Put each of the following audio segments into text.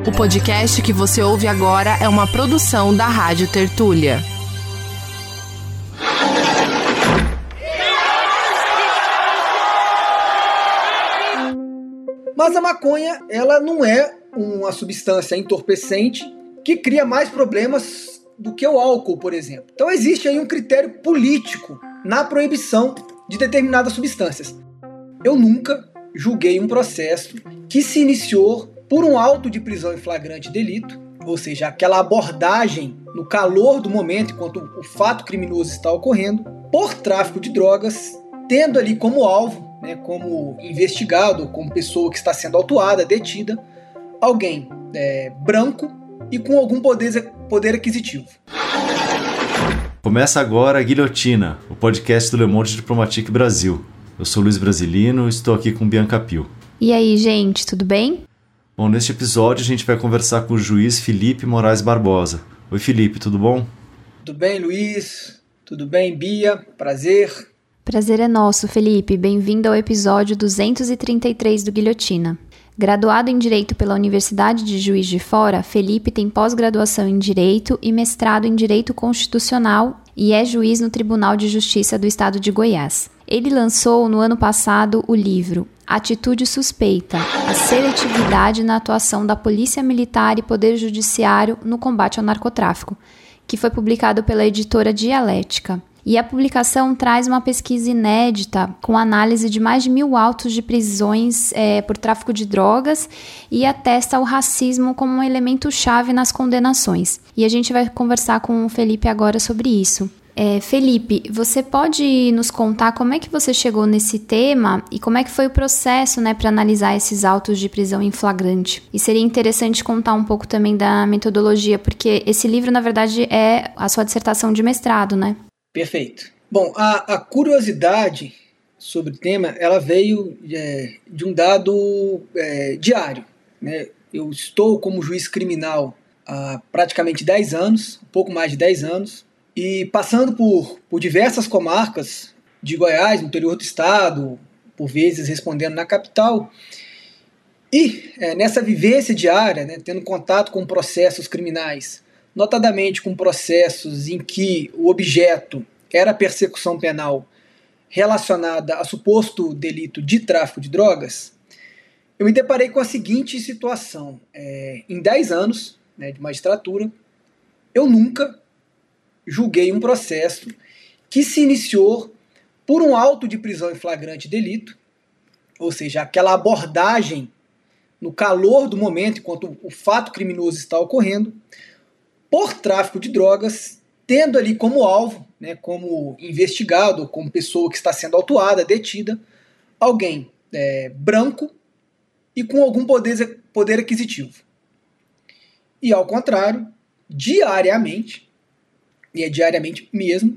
O podcast que você ouve agora é uma produção da Rádio Tertúlia. Mas a maconha, ela não é uma substância entorpecente que cria mais problemas do que o álcool, por exemplo. Então existe aí um critério político na proibição de determinadas substâncias. Eu nunca julguei um processo que se iniciou por um auto de prisão em flagrante delito, ou seja, aquela abordagem no calor do momento, enquanto o fato criminoso está ocorrendo, por tráfico de drogas, tendo ali como alvo, como investigado, como pessoa que está sendo autuada, detida, alguém branco e com algum poder aquisitivo. Começa agora a Guilhotina, o podcast do Le Monde Diplomatique Brasil. Eu sou Luiz Brasilino e estou aqui com Bianca Pio. E aí, gente, tudo bem? Bom, neste episódio a gente vai conversar com o juiz Felipe Moraes Barbosa. Oi, Felipe, tudo bom? Tudo bem, Luiz? Tudo bem, Bia? Prazer. Prazer é nosso, Felipe. Bem-vindo ao episódio 233 do Guilhotina. Graduado em Direito pela Universidade de Juiz de Fora, Felipe tem pós-graduação em Direito e mestrado em Direito Constitucional e é juiz no Tribunal de Justiça do Estado de Goiás. Ele lançou no ano passado o livro Atitude Suspeita, a seletividade na atuação da Polícia Militar e Poder Judiciário no combate ao narcotráfico, que foi publicado pela editora Dialética. E a publicação traz uma pesquisa inédita com análise de mais de 1.000 autos de prisões por tráfico de drogas e atesta o racismo como um elemento-chave nas condenações. E a gente vai conversar com o Felipe agora sobre isso. Felipe, você pode nos contar como é que você chegou nesse tema e como é que foi o processo, para analisar esses autos de prisão em flagrante? E seria interessante contar um pouco também da metodologia, porque esse livro, na verdade, é a sua dissertação de mestrado, né? Perfeito. Bom, a curiosidade sobre o tema, ela veio de um dado diário. Eu estou como juiz criminal há praticamente 10 anos, um pouco mais de 10 anos, e passando por diversas comarcas de Goiás, no interior do estado, por vezes respondendo na capital, e nessa vivência diária, tendo contato com processos criminais, notadamente com processos em que o objeto era a persecução penal relacionada a suposto delito de tráfico de drogas, eu me deparei com a seguinte situação. Em 10 anos de magistratura, eu nunca julguei um processo que se iniciou por um auto de prisão em flagrante delito, ou seja, aquela abordagem no calor do momento, enquanto o fato criminoso está ocorrendo, por tráfico de drogas, tendo ali como alvo, como investigado, como pessoa que está sendo autuada, detida, alguém branco e com algum poder aquisitivo. E ao contrário, diariamente, e é diariamente mesmo,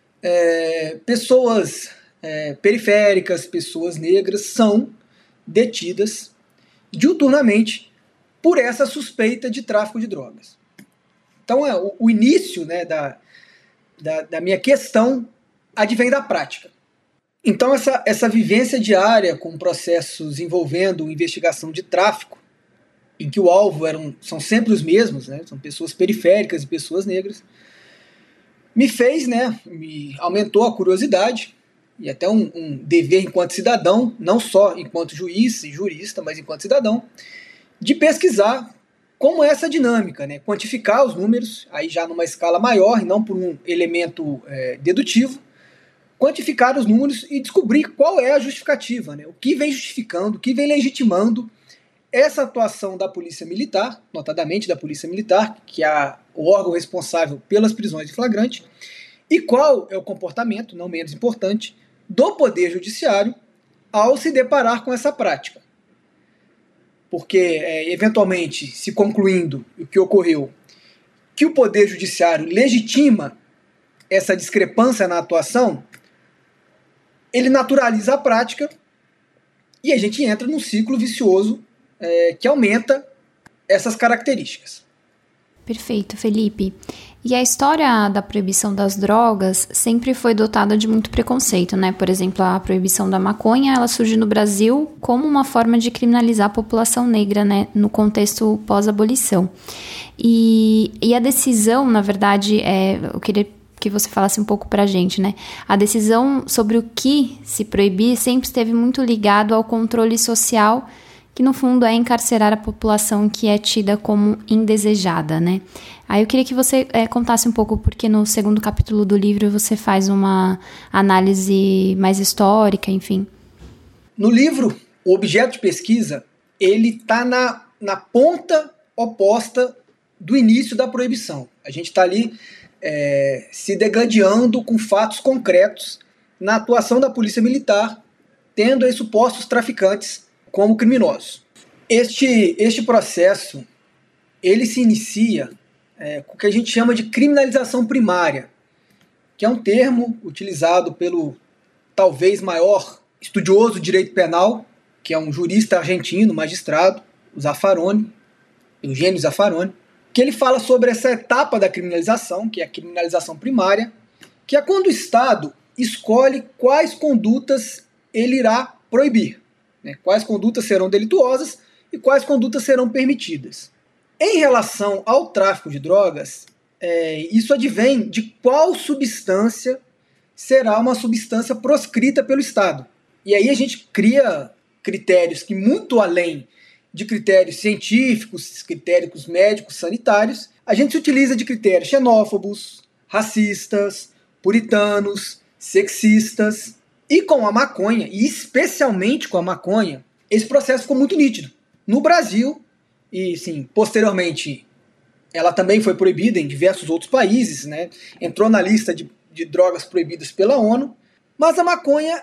pessoas periféricas, pessoas negras são detidas diuturnamente por essa suspeita de tráfico de drogas. Então, o início da minha questão advém da prática. Então, essa vivência diária com processos envolvendo investigação de tráfico, em que o alvo são sempre os mesmos, são pessoas periféricas e pessoas negras, me fez, me aumentou a curiosidade e até um dever enquanto cidadão, não só enquanto juiz e jurista, mas enquanto cidadão, de pesquisar como é essa dinâmica, quantificar os números, aí já numa escala maior, e não por um elemento dedutivo, quantificar os números e descobrir qual é a justificativa, o que vem justificando, o que vem legitimando essa atuação da Polícia Militar, notadamente da Polícia Militar, que é o órgão responsável pelas prisões em flagrante, e qual é o comportamento, não menos importante, do Poder Judiciário ao se deparar com essa prática. Porque, eventualmente, se concluindo o que ocorreu, que o Poder Judiciário legitima essa discrepância na atuação, ele naturaliza a prática e a gente entra num ciclo vicioso que aumenta essas características. Perfeito, Felipe. E a história da proibição das drogas sempre foi dotada de muito preconceito, né? Por exemplo, a proibição da maconha, ela surge no Brasil como uma forma de criminalizar a população negra, né? No contexto pós-abolição. E a decisão, na verdade, eu queria que você falasse um pouco pra gente, né? A decisão sobre o que se proibir sempre esteve muito ligado ao controle social, que no fundo é encarcerar a população que é tida como indesejada, né? Aí eu queria que você contasse um pouco, porque no segundo capítulo do livro você faz uma análise mais histórica, enfim. No livro, o objeto de pesquisa, ele está na ponta oposta do início da proibição. A gente está ali se degladiando com fatos concretos na atuação da polícia militar, tendo aí supostos traficantes como criminosos. Este processo, ele se inicia com o que a gente chama de criminalização primária, que é um termo utilizado pelo talvez maior estudioso de direito penal, que é um jurista argentino, magistrado, o Zaffaroni, Eugênio Zaffaroni, que ele fala sobre essa etapa da criminalização, que é a criminalização primária, que é quando o Estado escolhe quais condutas ele irá proibir. Quais condutas serão delituosas e quais condutas serão permitidas. Em relação ao tráfico de drogas, isso advém de qual substância será uma substância proscrita pelo Estado. E aí a gente cria critérios que, muito além de critérios científicos, critérios médicos, sanitários, a gente se utiliza de critérios xenófobos, racistas, puritanos, sexistas. E com a maconha, e especialmente com a maconha, esse processo ficou muito nítido. No Brasil, e sim, posteriormente, ela também foi proibida em diversos outros países, né? Entrou na lista de drogas proibidas pela ONU, mas a maconha,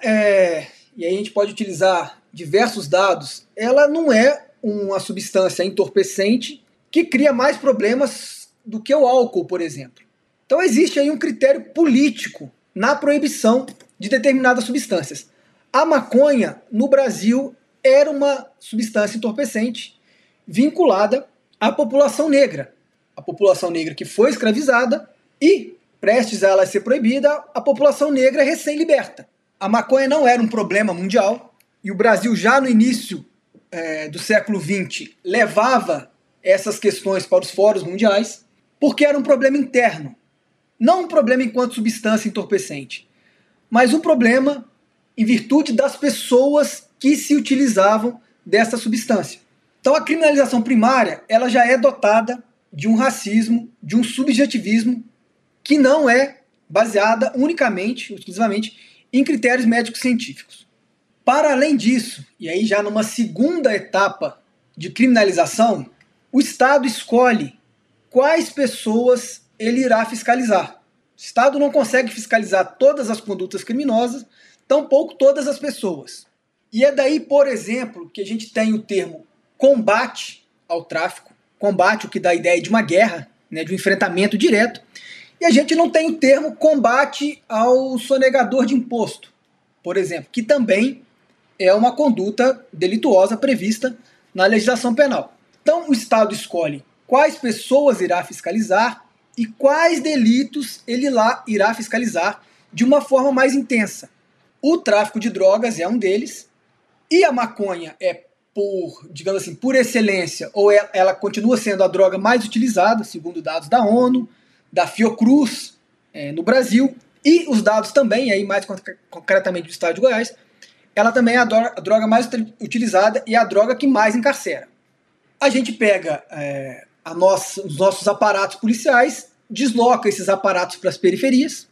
e aí a gente pode utilizar diversos dados, ela não é uma substância entorpecente que cria mais problemas do que o álcool, por exemplo. Então existe aí um critério político na proibição de determinadas substâncias. A maconha, no Brasil, era uma substância entorpecente vinculada à população negra. A população negra que foi escravizada e, prestes a ela ser proibida, a população negra recém-liberta. A maconha não era um problema mundial e o Brasil, já no início do século XX, levava essas questões para os fóruns mundiais porque era um problema interno. Não um problema enquanto substância entorpecente, mas um problema em virtude das pessoas que se utilizavam dessa substância. Então a criminalização primária, ela já é dotada de um racismo, de um subjetivismo que não é baseada unicamente, exclusivamente, em critérios médicos científicos. Para além disso, e aí já numa segunda etapa de criminalização, o Estado escolhe quais pessoas ele irá fiscalizar. O Estado não consegue fiscalizar todas as condutas criminosas, tampouco todas as pessoas. E é daí, por exemplo, que a gente tem o termo combate ao tráfico, combate, o que dá a ideia de uma guerra, né, de um enfrentamento direto, e a gente não tem o termo combate ao sonegador de imposto, por exemplo, que também é uma conduta delituosa prevista na legislação penal. Então, o Estado escolhe quais pessoas irá fiscalizar e quais delitos ele lá irá fiscalizar de uma forma mais intensa. O tráfico de drogas é um deles, e a maconha é, digamos assim, por excelência, ou ela continua sendo a droga mais utilizada, segundo dados da ONU, da Fiocruz, no Brasil, e os dados também, aí mais concretamente do Estado de Goiás, ela também é a droga mais utilizada e a droga que mais encarcera. A gente pega os nossos aparatos policiais, desloca esses aparatos para as periferias.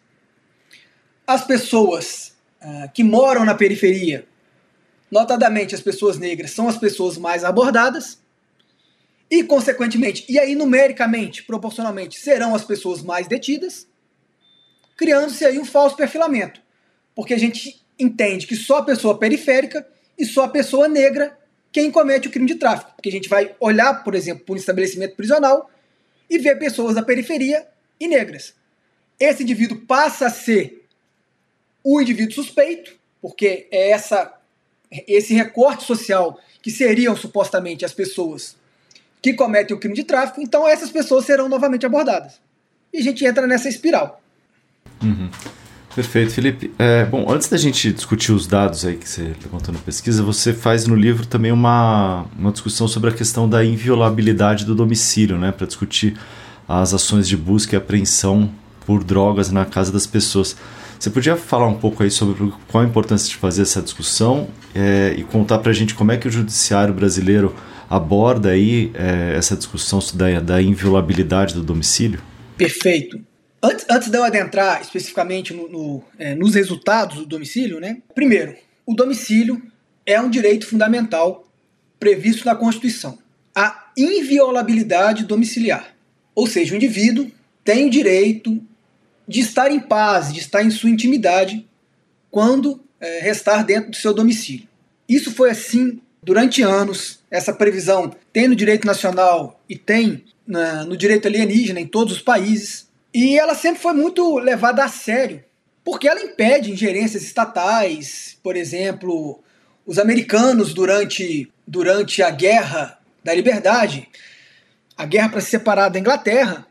As pessoas que moram na periferia, notadamente as pessoas negras, são as pessoas mais abordadas e, consequentemente, e aí numericamente, proporcionalmente, serão as pessoas mais detidas, criando-se aí um falso perfilamento, porque a gente entende que só a pessoa periférica e só a pessoa negra quem comete o crime de tráfico, porque a gente vai olhar, por exemplo, para um estabelecimento prisional e ver pessoas da periferia e negras. Esse indivíduo passa a ser o indivíduo suspeito, porque é esse recorte social que seriam supostamente as pessoas que cometem o crime de tráfico, então essas pessoas serão novamente abordadas. E a gente entra nessa espiral. Uhum. Perfeito, Felipe. Bom, antes da gente discutir os dados aí que você levantou na pesquisa, você faz no livro também uma discussão sobre a questão da inviolabilidade do domicílio, né, para discutir as ações de busca e apreensão por drogas na casa das pessoas. Você podia falar um pouco aí sobre qual a importância de fazer essa discussão e contar para a gente como é que o judiciário brasileiro aborda aí essa discussão da inviolabilidade do domicílio? Perfeito. Antes de eu adentrar especificamente nos resultados do domicílio, né? Primeiro, o domicílio é um direito fundamental previsto na Constituição. A inviolabilidade domiciliar. Ou seja, o indivíduo tem o direito de estar em paz, de estar em sua intimidade quando restar dentro do seu domicílio. Isso foi assim durante anos. Essa previsão tem no direito nacional e tem no direito alienígena em todos os países. E ela sempre foi muito levada a sério, porque ela impede ingerências estatais. Por exemplo, os americanos durante a Guerra da Liberdade, a guerra para se separar da Inglaterra,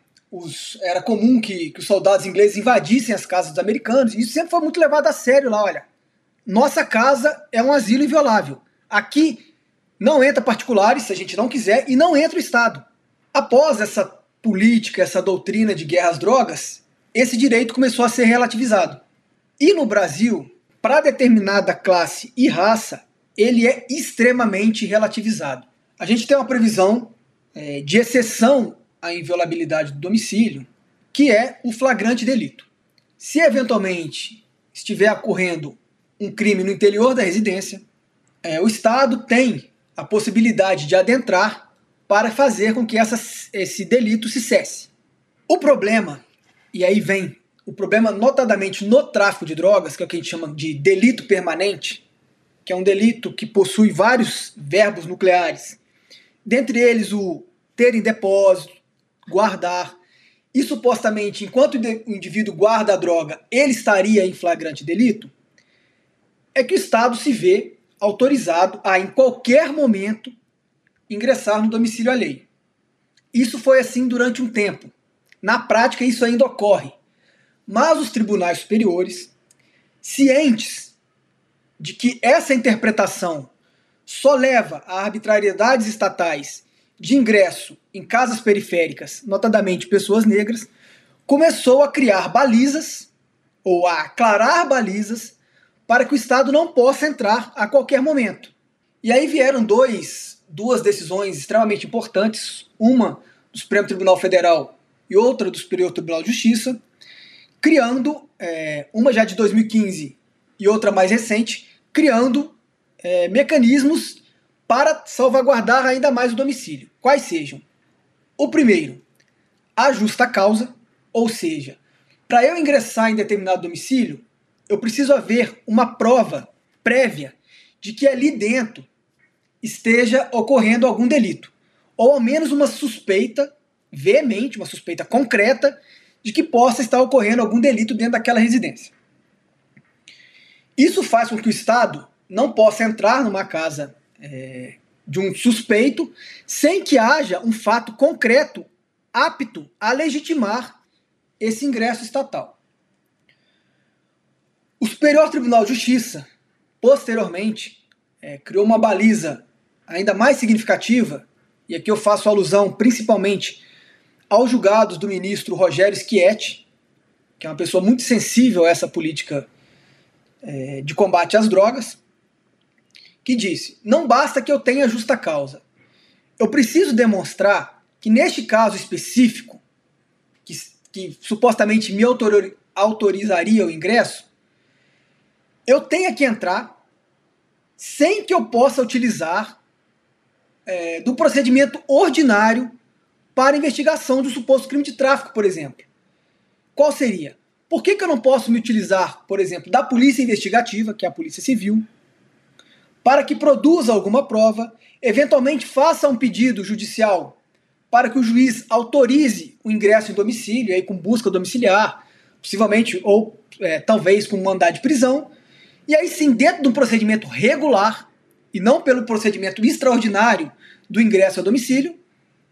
era comum que os soldados ingleses invadissem as casas dos americanos, e isso sempre foi muito levado a sério lá. Olha, nossa casa é um asilo inviolável. Aqui não entra particulares, se a gente não quiser, e não entra o Estado. Após essa política, essa doutrina de guerra às drogas, esse direito começou a ser relativizado. E no Brasil, para determinada classe e raça, ele é extremamente relativizado. A gente tem uma previsão de exceção à inviolabilidade do domicílio, que é o flagrante delito. Se eventualmente estiver ocorrendo um crime no interior da residência, o Estado tem a possibilidade de adentrar para fazer com que esse delito se cesse. O problema, e aí vem o problema notadamente no tráfico de drogas, que é o que a gente chama de delito permanente, que é um delito que possui vários verbos nucleares, dentre eles o ter em depósito, guardar, e supostamente, enquanto o indivíduo guarda a droga, ele estaria em flagrante delito, é que o Estado se vê autorizado a, em qualquer momento, ingressar no domicílio alheio. Isso foi assim durante um tempo. Na prática, isso ainda ocorre. Mas os tribunais superiores, cientes de que essa interpretação só leva a arbitrariedades estatais de ingresso em casas periféricas, notadamente pessoas negras, começou a criar balizas, ou a aclarar balizas, para que o Estado não possa entrar a qualquer momento. E aí vieram duas decisões extremamente importantes, uma do Supremo Tribunal Federal e outra do Superior Tribunal de Justiça, criando, uma já de 2015 e outra mais recente, criando mecanismos para salvaguardar ainda mais o domicílio. Quais sejam? O primeiro, a justa causa, ou seja, para eu ingressar em determinado domicílio, eu preciso haver uma prova prévia de que ali dentro esteja ocorrendo algum delito, ou ao menos uma suspeita veemente, uma suspeita concreta de que possa estar ocorrendo algum delito dentro daquela residência. Isso faz com que o Estado não possa entrar numa casa de um suspeito sem que haja um fato concreto apto a legitimar esse ingresso estatal. O Superior Tribunal de Justiça, posteriormente, criou uma baliza ainda mais significativa, e aqui eu faço alusão principalmente aos julgados do ministro Rogério Schietti, que é uma pessoa muito sensível a essa política de combate às drogas, que disse: não basta que eu tenha justa causa, eu preciso demonstrar que neste caso específico, que supostamente me autorizaria o ingresso, eu tenho que entrar sem que eu possa utilizar do procedimento ordinário para investigação de um suposto crime de tráfico, por exemplo. Qual seria? Por que eu não posso me utilizar, por exemplo, da polícia investigativa, que é a polícia civil, para que produza alguma prova, eventualmente faça um pedido judicial para que o juiz autorize o ingresso em domicílio, aí com busca domiciliar, possivelmente, ou talvez com mandado de prisão, e aí sim, dentro de um procedimento regular, e não pelo procedimento extraordinário do ingresso a domicílio,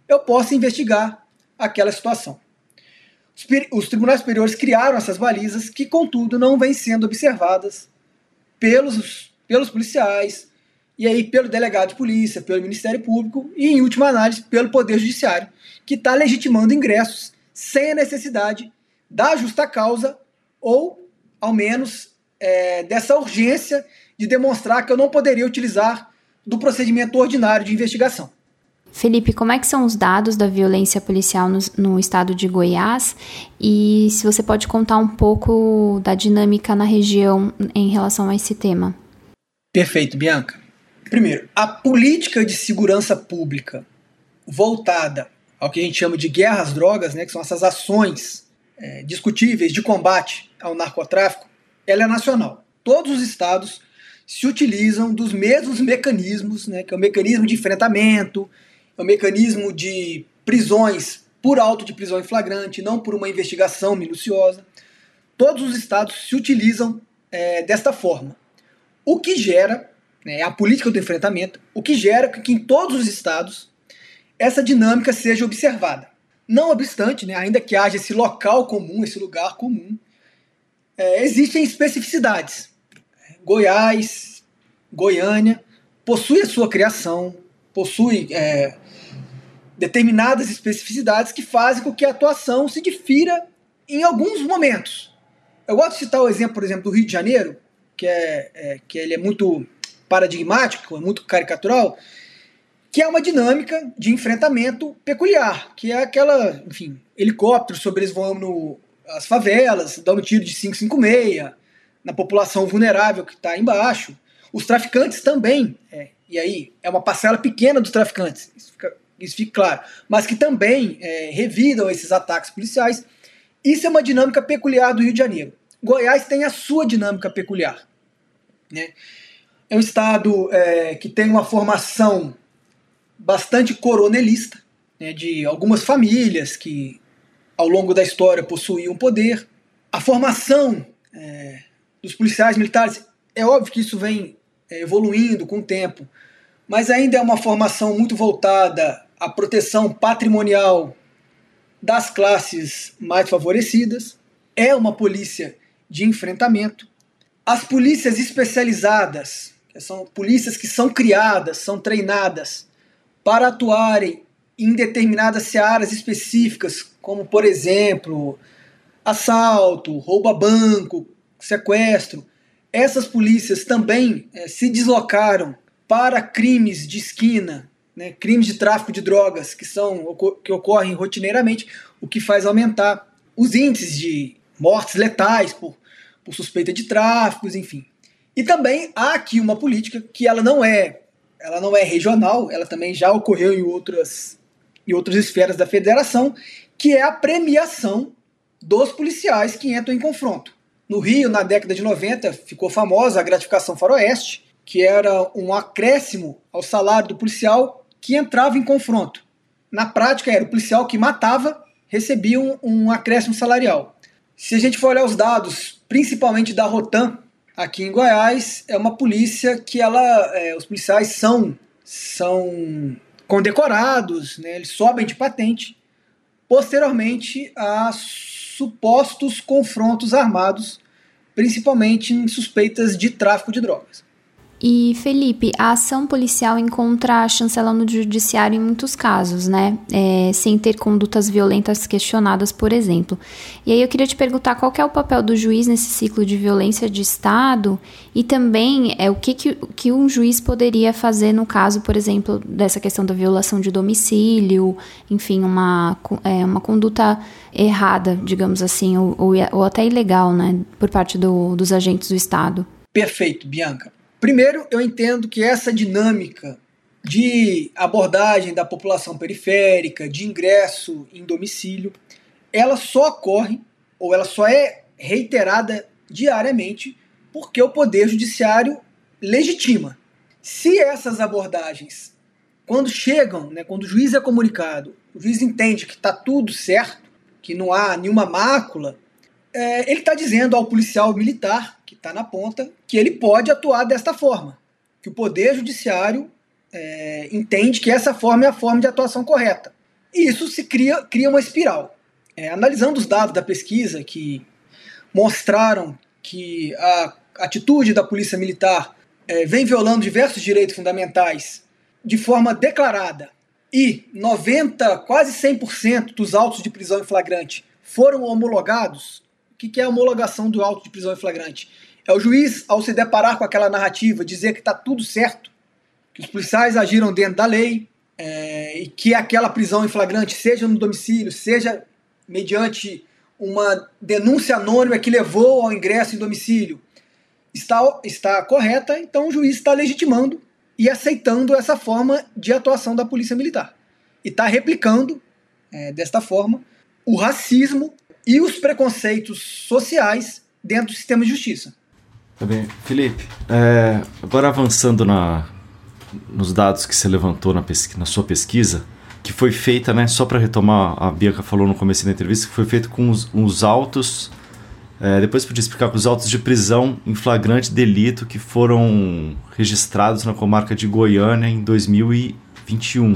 eu possa investigar aquela situação. Os tribunais superiores criaram essas balizas que, contudo, não vêm sendo observadas pelos policiais, e aí pelo delegado de polícia, pelo Ministério Público e, em última análise, pelo Poder Judiciário, que está legitimando ingressos sem a necessidade da justa causa ou, ao menos, dessa urgência de demonstrar que eu não poderia utilizar do procedimento ordinário de investigação. Felipe, como é que são os dados da violência policial no estado de Goiás? E se você pode contar um pouco da dinâmica na região em relação a esse tema. Perfeito, Bianca. Primeiro, a política de segurança pública voltada ao que a gente chama de guerra às drogas, né, que são essas ações discutíveis de combate ao narcotráfico, ela é nacional. Todos os estados se utilizam dos mesmos mecanismos, né, que é o mecanismo de enfrentamento, é o mecanismo de prisões por auto de prisão em flagrante, não por uma investigação minuciosa. Todos os estados se utilizam desta forma. O que gera, a política do enfrentamento, o que gera que em todos os estados essa dinâmica seja observada. Não obstante, ainda que haja esse local comum, esse lugar comum, existem especificidades. Goiás, Goiânia, possui a sua criação, possui determinadas especificidades que fazem com que a atuação se difira em alguns momentos. Eu gosto de citar o exemplo, por exemplo, do Rio de Janeiro, que ele é muito paradigmático, é muito caricatural, que é uma dinâmica de enfrentamento peculiar, que é aquela, helicópteros sobrevoando as favelas, dando tiro de 5,56 na população vulnerável que está embaixo. Os traficantes também, e aí é uma parcela pequena dos traficantes, isso fica claro, mas que também revidam esses ataques policiais. Isso é uma dinâmica peculiar do Rio de Janeiro. Goiás tem a sua dinâmica peculiar. É um estado que tem uma formação bastante coronelista, de algumas famílias que ao longo da história possuíam poder. A formação dos policiais militares, é óbvio que isso vem evoluindo com o tempo, mas ainda é uma formação muito voltada à proteção patrimonial das classes mais favorecidas. É uma polícia de enfrentamento. As polícias especializadas, que são polícias que são criadas, são treinadas para atuarem em determinadas searas específicas, como, por exemplo, assalto, roubo a banco, sequestro. Essas polícias também se deslocaram para crimes de esquina, crimes de tráfico de drogas que ocorrem rotineiramente, o que faz aumentar os índices de mortes letais por suspeita de tráficos, enfim. E também há aqui uma política que ela não é regional, ela também já ocorreu em outras esferas da federação, que é a premiação dos policiais que entram em confronto. No Rio, na década de 90, ficou famosa a gratificação faroeste, que era um acréscimo ao salário do policial que entrava em confronto. Na prática, era o policial que matava, recebia um acréscimo salarial. Se a gente for olhar os dados, principalmente da Rotam, aqui em Goiás, é uma polícia que os policiais são condecorados, eles sobem de patente, posteriormente a supostos confrontos armados, principalmente em suspeitas de tráfico de drogas. E, Felipe, a ação policial encontra a chancela no judiciário em muitos casos, sem ter condutas violentas questionadas, por exemplo. E aí eu queria te perguntar qual que é o papel do juiz nesse ciclo de violência de Estado e também o que um juiz poderia fazer no caso, por exemplo, dessa questão da violação de domicílio, enfim, uma conduta errada, digamos assim, ou até ilegal, por parte dos agentes do Estado. Perfeito, Bianca. Primeiro, eu entendo que essa dinâmica de abordagem da população periférica, de ingresso em domicílio, ela só ocorre, ou ela só é reiterada diariamente, porque o Poder Judiciário legitima. Se essas abordagens, quando chegam, quando o juiz é comunicado, o juiz entende que está tudo certo, que não há nenhuma mácula, ele está dizendo ao policial militar, que está na ponta, que ele pode atuar desta forma, que o Poder Judiciário entende que essa forma é a forma de atuação correta. E isso se cria uma espiral. Analisando os dados da pesquisa que mostraram que a atitude da Polícia Militar vem violando diversos direitos fundamentais de forma declarada e 90%, quase 100% dos autos de prisão em flagrante foram homologados. O que é a homologação do auto de prisão em flagrante? É o juiz, ao se deparar com aquela narrativa, dizer que está tudo certo, que os policiais agiram dentro da lei, e que aquela prisão em flagrante, seja no domicílio, seja mediante uma denúncia anônima que levou ao ingresso em domicílio, está correta, então o juiz está legitimando e aceitando essa forma de atuação da Polícia Militar. E está replicando, desta forma, o racismo e os preconceitos sociais dentro do sistema de justiça. Tá bem. Felipe, agora avançando nos dados que você levantou na sua pesquisa, que foi feita, né, só para retomar, a Bianca falou no começo da entrevista, que foi feito com os autos, depois podia explicar, com os autos de prisão em flagrante delito que foram registrados na comarca de Goiânia em 2021.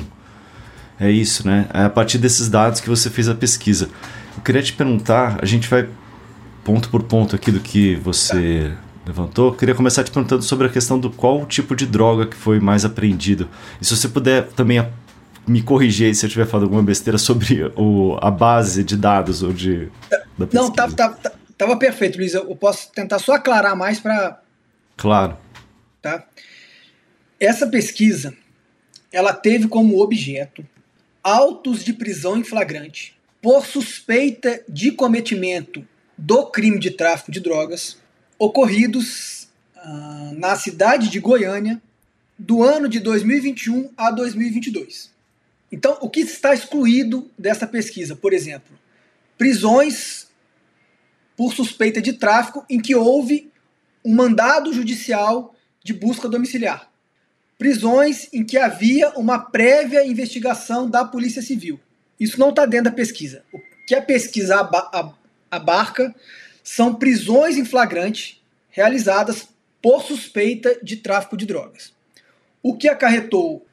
É isso, né? É a partir desses dados que você fez a pesquisa. Eu queria te perguntar, a gente vai ponto por ponto aqui do que você levantou. Eu queria começar te perguntando sobre a questão do qual tipo de droga que foi mais apreendido. E se você puder também me corrigir aí se eu estiver falando alguma besteira sobre a base de dados ou da pesquisa. Não, tava perfeito, Luiz. Eu posso tentar só aclarar mais para... Claro. Tá? Essa pesquisa, ela teve como objeto autos de prisão em flagrante por suspeita de cometimento do crime de tráfico de drogas ocorridos na cidade de Goiânia do ano de 2021 a 2022. Então, o que está excluído dessa pesquisa? Por exemplo, prisões por suspeita de tráfico em que houve um mandado judicial de busca domiciliar. Prisões em que havia uma prévia investigação da Polícia Civil. Isso não está dentro da pesquisa. O que a pesquisa abarca são prisões em flagrante realizadas por suspeita de tráfico de drogas. O que acarretou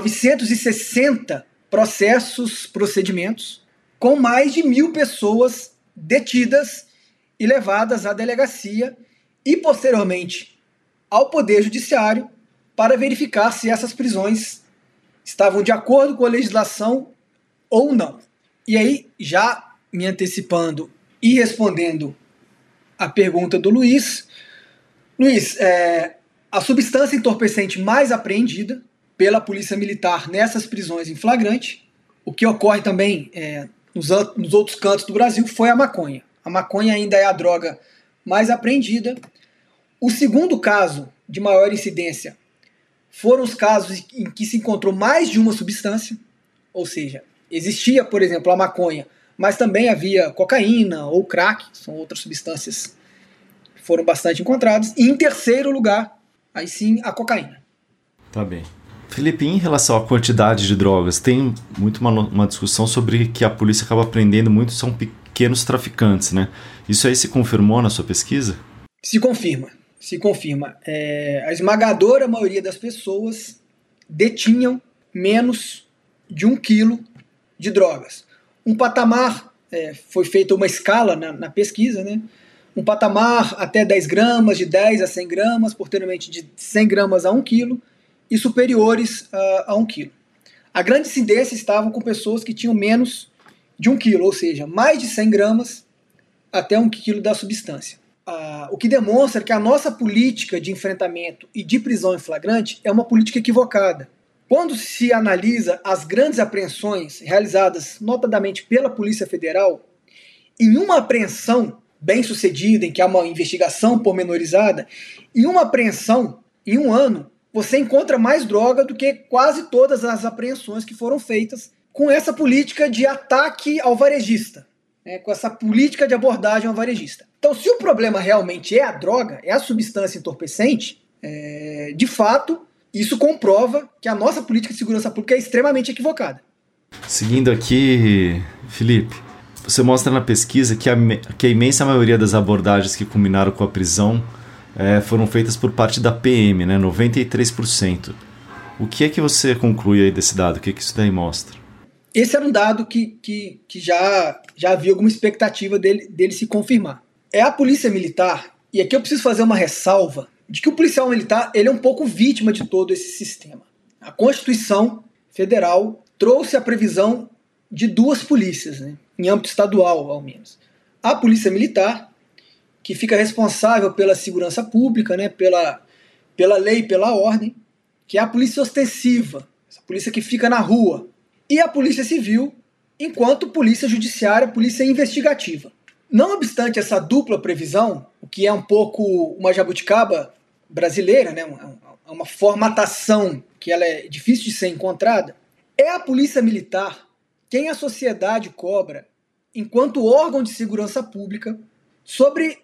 960 procedimentos, com mais de 1.000 pessoas detidas e levadas à delegacia e, posteriormente, ao Poder Judiciário para verificar se essas prisões estavam de acordo com a legislação ou não. E aí, já me antecipando e respondendo a pergunta do Luiz, a substância entorpecente mais apreendida pela Polícia Militar nessas prisões em flagrante, o que ocorre também nos outros cantos do Brasil, foi a maconha. A maconha ainda é a droga mais apreendida. O segundo caso de maior incidência foram os casos em que se encontrou mais de uma substância, ou seja, existia, por exemplo, a maconha, mas também havia cocaína ou crack, são outras substâncias que foram bastante encontradas. E em terceiro lugar, aí sim, a cocaína. Tá bem. Felipe, em relação à quantidade de drogas, tem muito uma discussão sobre que a polícia acaba prendendo muito, são pequenos traficantes, né? Isso aí se confirmou na sua pesquisa? Se confirma. A esmagadora maioria das pessoas detinham menos de 1 quilo de drogas. Um patamar, foi feita uma escala na pesquisa, né? Um patamar até 10 gramas, de 10 a 100 gramas, posteriormente de 100 gramas a 1 quilo, e superiores a 1 quilo. A grande incidência estavam com pessoas que tinham menos de 1 quilo, ou seja, mais de 100 gramas até 1 quilo da substância. O que demonstra que a nossa política de enfrentamento e de prisão em flagrante é uma política equivocada. Quando se analisa as grandes apreensões realizadas notadamente pela Polícia Federal, em uma apreensão bem-sucedida, em que há uma investigação pormenorizada, em uma apreensão, em um ano, você encontra mais droga do que quase todas as apreensões que foram feitas com essa política de ataque ao varejista, né, com essa política de abordagem ao varejista. Então, se o problema realmente é a droga, é a substância entorpecente, de fato, isso comprova que a nossa política de segurança pública é extremamente equivocada. Seguindo aqui, Felipe, você mostra na pesquisa que a imensa maioria das abordagens que culminaram com a prisão foram feitas por parte da PM, né? 93%. O que é que você conclui aí desse dado? O que é que isso daí mostra? Esse era um dado que já havia alguma expectativa dele se confirmar. É a polícia militar, e aqui eu preciso fazer uma ressalva, de que o policial militar ele é um pouco vítima de todo esse sistema. A Constituição Federal trouxe a previsão de 2 polícias, né, em âmbito estadual, ao menos. A polícia militar, que fica responsável pela segurança pública, né, pela lei e pela ordem, que é a polícia ostensiva, essa polícia que fica na rua, e a polícia civil, enquanto polícia judiciária, polícia investigativa. Não obstante essa dupla previsão, o que é um pouco uma jabuticaba brasileira, né, uma formatação que ela é difícil de ser encontrada, é a polícia militar quem a sociedade cobra, enquanto órgão de segurança pública, sobre,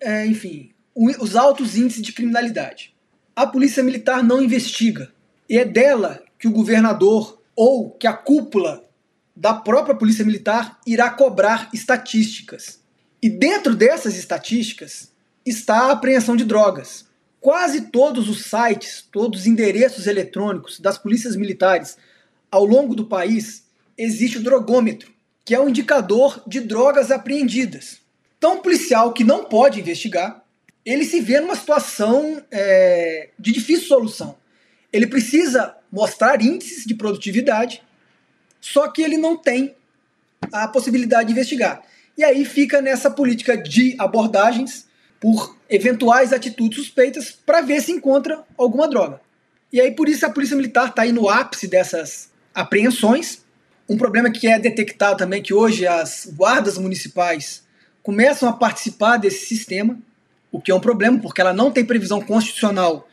os altos índices de criminalidade. A polícia militar não investiga, e é dela que o governador ou que a cúpula da própria polícia militar irá cobrar estatísticas. E dentro dessas estatísticas está a apreensão de drogas. Quase todos os sites, todos os endereços eletrônicos das polícias militares ao longo do país, existe o drogômetro, que é um indicador de drogas apreendidas. Então, um policial que não pode investigar, ele se vê numa situação de difícil solução. Ele precisa mostrar índices de produtividade, só que ele não tem a possibilidade de investigar. E aí fica nessa política de abordagens por eventuais atitudes suspeitas para ver se encontra alguma droga. E aí por isso a polícia militar está aí no ápice dessas apreensões. Um problema que é detectado também que hoje as guardas municipais começam a participar desse sistema, o que é um problema porque ela não tem previsão constitucional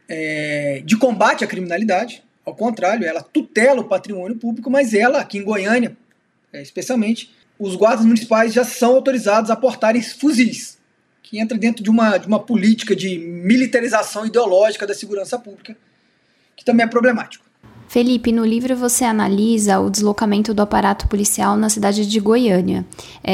de combate à criminalidade. Ao contrário, ela tutela o patrimônio público, mas ela, aqui em Goiânia, especialmente, os guardas municipais já são autorizados a portarem fuzis, que entra dentro de uma política de militarização ideológica da segurança pública, que também é problemático. Felipe, no livro você analisa o deslocamento do aparato policial na cidade de Goiânia.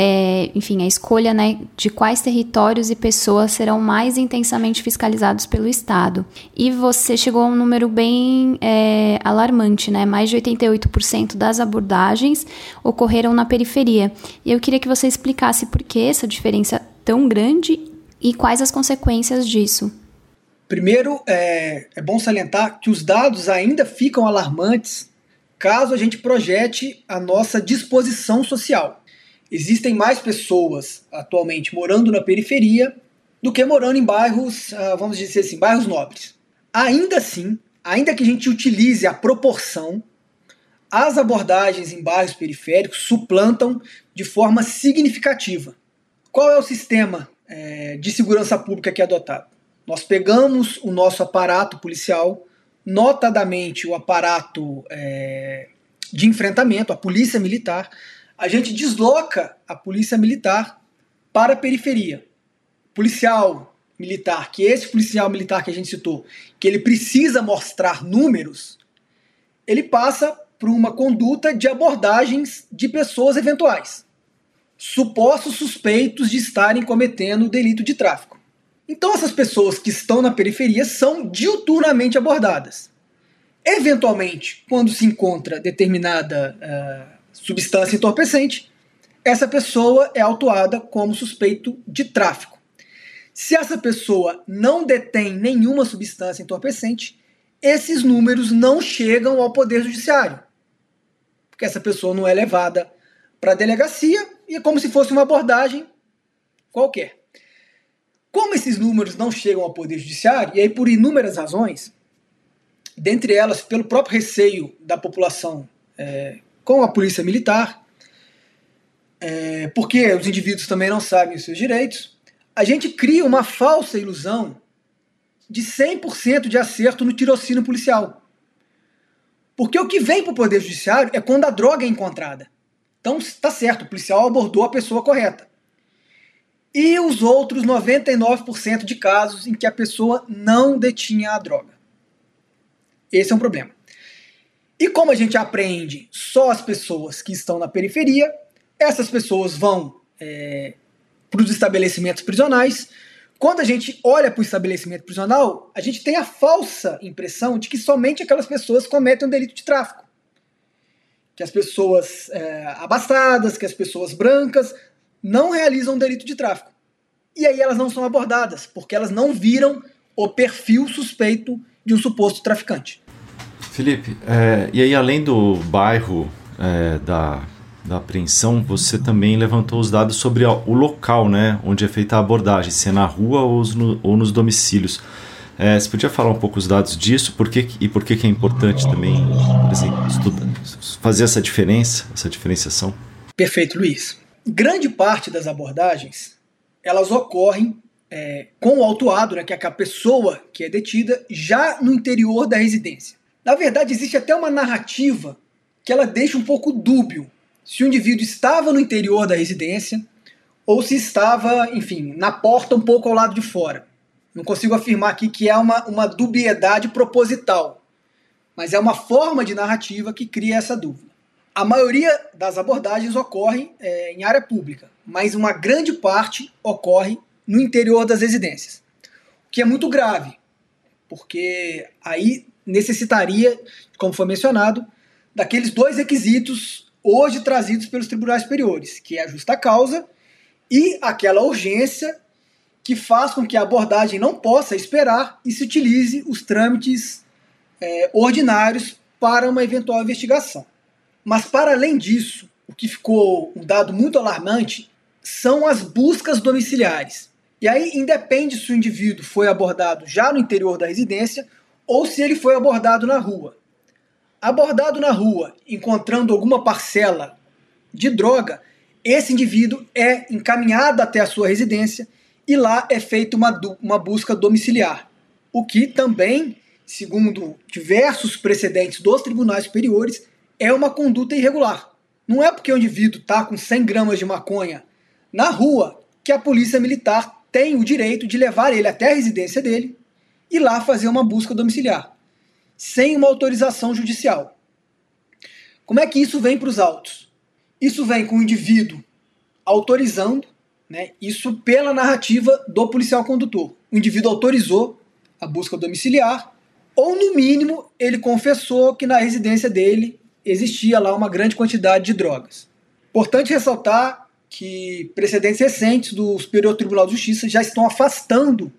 A escolha, né, de quais territórios e pessoas serão mais intensamente fiscalizados pelo Estado. E você chegou a um número bem alarmante, né? Mais de 88% das abordagens ocorreram na periferia. E eu queria que você explicasse por que essa diferença tão grande e quais as consequências disso. Primeiro, é bom salientar que os dados ainda ficam alarmantes caso a gente projete a nossa disposição social. Existem mais pessoas atualmente morando na periferia do que morando em bairros, vamos dizer assim, bairros nobres. Ainda assim, ainda que a gente utilize a proporção, as abordagens em bairros periféricos suplantam de forma significativa. Qual é o sistema de segurança pública que é adotado? Nós pegamos o nosso aparato policial, notadamente o aparato de enfrentamento, a polícia militar, a gente desloca a polícia militar para a periferia. Policial militar, que esse policial militar que a gente citou, que ele precisa mostrar números, ele passa por uma conduta de abordagens de pessoas eventuais, supostos suspeitos de estarem cometendo delito de tráfico. Então essas pessoas que estão na periferia são diuturnamente abordadas. Eventualmente, quando se encontra determinada substância entorpecente, essa pessoa é autuada como suspeito de tráfico. Se essa pessoa não detém nenhuma substância entorpecente, esses números não chegam ao Poder Judiciário, porque essa pessoa não é levada para a delegacia e é como se fosse uma abordagem qualquer. Como esses números não chegam ao Poder Judiciário, e aí por inúmeras razões, dentre elas pelo próprio receio da população com a polícia militar, porque os indivíduos também não sabem os seus direitos, a gente cria uma falsa ilusão de 100% de acerto no tirocínio policial. Porque o que vem para o Poder Judiciário é quando a droga é encontrada. Então está certo, o policial abordou a pessoa correta. E os outros 99% de casos em que a pessoa não detinha a droga. Esse é um problema. E como a gente apreende só as pessoas que estão na periferia, essas pessoas vão para os estabelecimentos prisionais. Quando a gente olha para o estabelecimento prisional, a gente tem a falsa impressão de que somente aquelas pessoas cometem um delito de tráfico. que as pessoas abastadas, que as pessoas brancas não realizam um delito de tráfico. E aí elas não são abordadas, porque elas não viram o perfil suspeito de um suposto traficante. Felipe, e aí além do bairro da apreensão, você também levantou os dados sobre o local, né, onde é feita a abordagem, se é na rua ou nos domicílios. Você podia falar um pouco os dados disso, por que é importante também, por exemplo, fazer essa diferenciação? Perfeito, Luiz. Grande parte das abordagens, elas ocorrem com o autuado, né, que é a pessoa que é detida, já no interior da residência. Na verdade, existe até uma narrativa que ela deixa um pouco dúbio se o indivíduo estava no interior da residência ou se estava, enfim, na porta um pouco ao lado de fora. Não consigo afirmar aqui que é uma dubiedade proposital, mas é uma forma de narrativa que cria essa dúvida. A maioria das abordagens ocorre em área pública, mas uma grande parte ocorre no interior das residências, o que é muito grave, porque aí necessitaria, como foi mencionado, daqueles 2 requisitos hoje trazidos pelos tribunais superiores, que é a justa causa e aquela urgência que faz com que a abordagem não possa esperar e se utilize os trâmites ordinários para uma eventual investigação. Mas, para além disso, o que ficou um dado muito alarmante são as buscas domiciliares. E aí independe se o indivíduo foi abordado já no interior da residência ou se ele foi abordado na rua. Abordado na rua, encontrando alguma parcela de droga, esse indivíduo é encaminhado até a sua residência e lá é feita uma busca domiciliar. O que também, segundo diversos precedentes dos tribunais superiores, é uma conduta irregular. Não é porque o indivíduo está com 100 gramas de maconha na rua que a polícia militar tem o direito de levar ele até a residência dele e lá fazer uma busca domiciliar, sem uma autorização judicial. Como é que isso vem para os autos? Isso vem com o indivíduo autorizando, né, isso pela narrativa do policial condutor. O indivíduo autorizou a busca domiciliar, ou no mínimo ele confessou que na residência dele existia lá uma grande quantidade de drogas. Importante ressaltar que precedentes recentes do Superior Tribunal de Justiça já estão afastando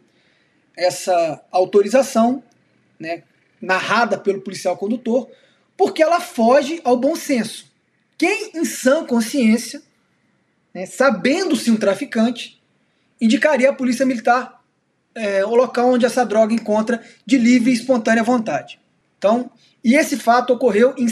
essa autorização, né, narrada pelo policial condutor, porque ela foge ao bom senso. Quem em sã consciência, né, sabendo-se um traficante, indicaria à polícia militar o local onde essa droga encontra de livre e espontânea vontade. Então, e esse fato ocorreu em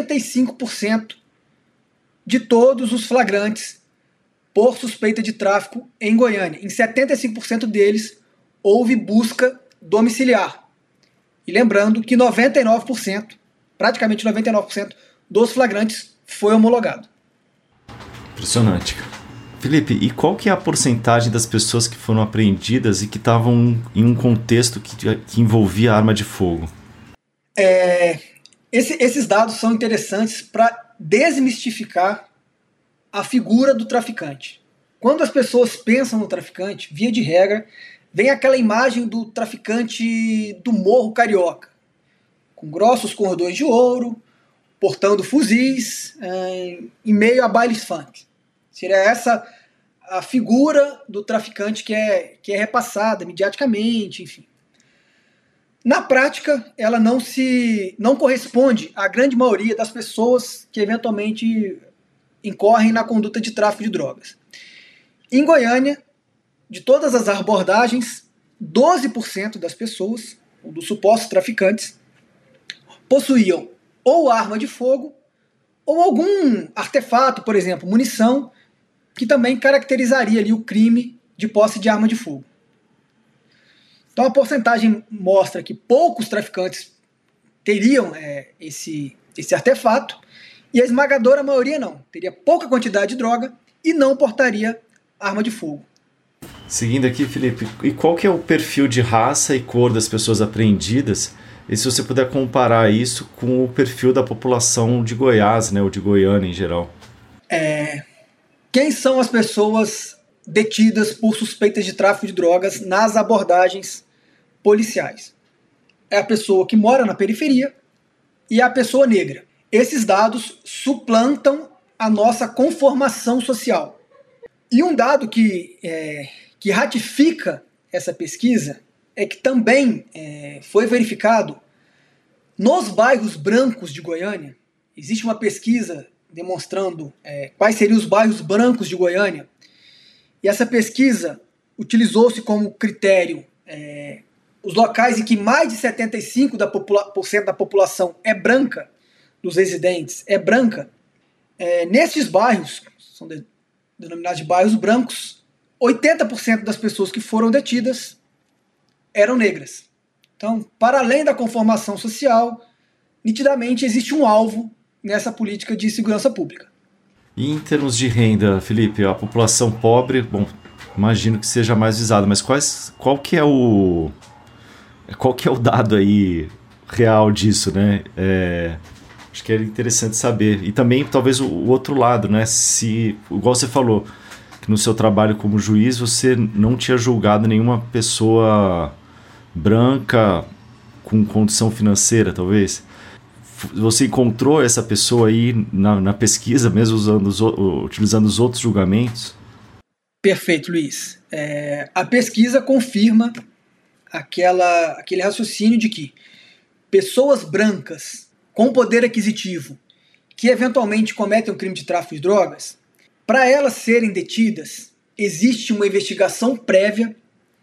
75% de todos os flagrantes por suspeita de tráfico em Goiânia. Em 75% deles houve busca domiciliar. E lembrando que 99%, praticamente 99% dos flagrantes foi homologado. Impressionante. Felipe, e qual que é a porcentagem das pessoas que foram apreendidas e que estavam em um contexto que envolvia arma de fogo? Esses dados são interessantes para desmistificar a figura do traficante. Quando as pessoas pensam no traficante, via de regra, vem aquela imagem do traficante do morro carioca, com grossos cordões de ouro, portando fuzis, em meio a bailes funk. Seria essa a figura do traficante que é repassada mediaticamente, enfim. Na prática, ela não corresponde à grande maioria das pessoas que eventualmente incorrem na conduta de tráfico de drogas. Em Goiânia, de todas as abordagens, 12% das pessoas, dos supostos traficantes, possuíam ou arma de fogo ou algum artefato, por exemplo, munição, que também caracterizaria ali o crime de posse de arma de fogo. Então a porcentagem mostra que poucos traficantes teriam esse artefato e a esmagadora maioria não. Teria pouca quantidade de droga e não portaria arma de fogo. Seguindo aqui, Felipe, e qual que é o perfil de raça e cor das pessoas apreendidas? E se você puder comparar isso com o perfil da população de Goiás, né, ou de Goiânia em geral? Quem são as pessoas detidas por suspeitas de tráfico de drogas nas abordagens policiais? É a pessoa que mora na periferia e a pessoa negra. esses dados suplantam a nossa conformação social. E um dado que ratifica essa pesquisa é que também foi verificado nos bairros brancos de Goiânia. Existe uma pesquisa demonstrando quais seriam os bairros brancos de Goiânia, e essa pesquisa utilizou-se como critério os locais em que mais de 75% da população é branca, dos residentes é branca. Nesses bairros, são denominados de bairros brancos, 80% das pessoas que foram detidas eram negras. Então, para além da conformação social, nitidamente existe um alvo nessa política de segurança pública. E em termos de renda, Felipe, a população pobre, bom, imagino que seja mais visada, mas qual que é o dado aí real disso, né? Acho que é interessante saber. E também, talvez, o outro lado, né? Se, igual você falou, que no seu trabalho como juiz você não tinha julgado nenhuma pessoa branca com condição financeira, talvez. Você encontrou essa pessoa aí na pesquisa, mesmo utilizando os outros julgamentos? Perfeito, Luiz. A pesquisa confirma aquele raciocínio de que pessoas brancas com poder aquisitivo que eventualmente cometem um crime de tráfico de drogas, para elas serem detidas, existe uma investigação prévia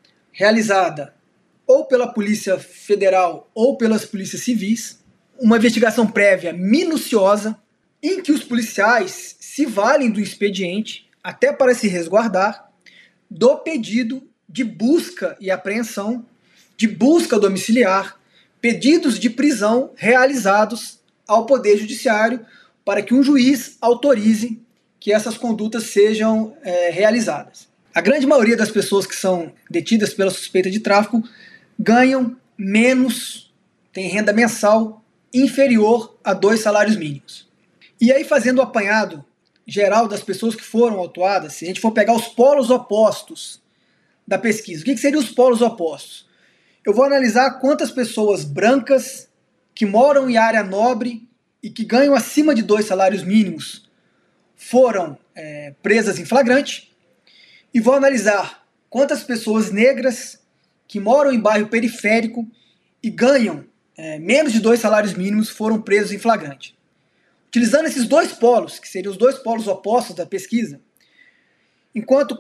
realizada ou pela Polícia Federal ou pelas polícias civis, uma investigação prévia minuciosa, em que os policiais se valem do expediente, até para se resguardar, do pedido de busca e apreensão, de busca domiciliar, pedidos de prisão realizados ao Poder Judiciário para que um juiz autorize que essas condutas sejam realizadas. A grande maioria das pessoas que são detidas pela suspeita de tráfico ganham menos, tem renda mensal inferior a 2 salários mínimos. E aí, fazendo o apanhado geral das pessoas que foram autuadas, se a gente for pegar os polos opostos da pesquisa, o que seriam os polos opostos? Eu vou analisar quantas pessoas brancas que moram em área nobre e que ganham acima de 2 salários mínimos foram presas em flagrante, e vou analisar quantas pessoas negras que moram em bairro periférico e ganham menos de 2 salários mínimos foram presos em flagrante. Utilizando esses dois polos, que seriam os dois polos opostos da pesquisa, enquanto